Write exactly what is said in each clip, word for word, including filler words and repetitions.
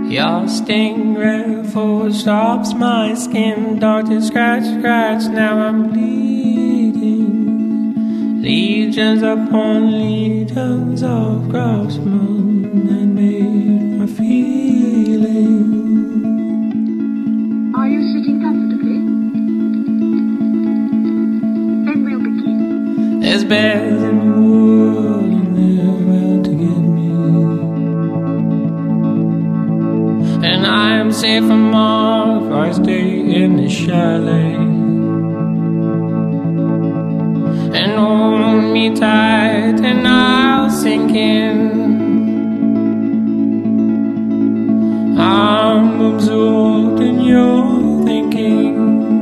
Your stingray full stops my skin. Doctor scratch, scratch, now I'm bleeding. Legions upon legions of craftsmen that made my feeling. Are you sitting comfortably? Then we'll begin. There's bears in the wood and they're out to get me. And I'm safe from all if I stay in the chalet. And hold me tight and I'll sink in. I'm absorbed in your thinking.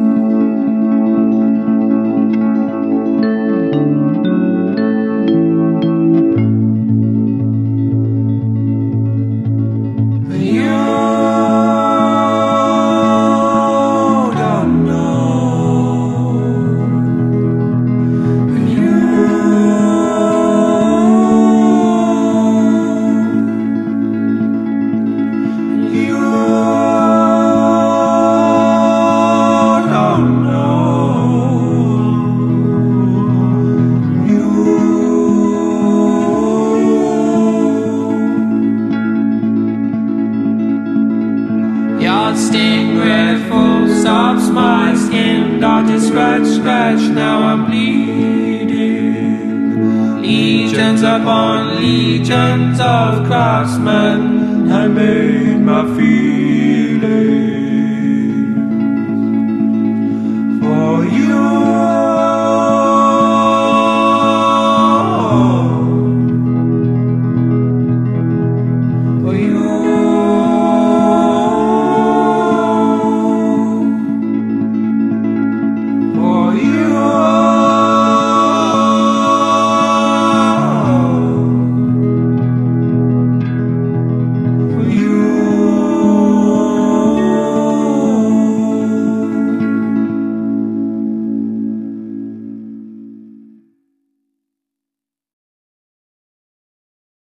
But you don't know. But you You don't know. You Your stingray full stops my skin. Doctor scratch, scratch, now I'm bleeding. Legions upon legions of craftsmen I made my feet.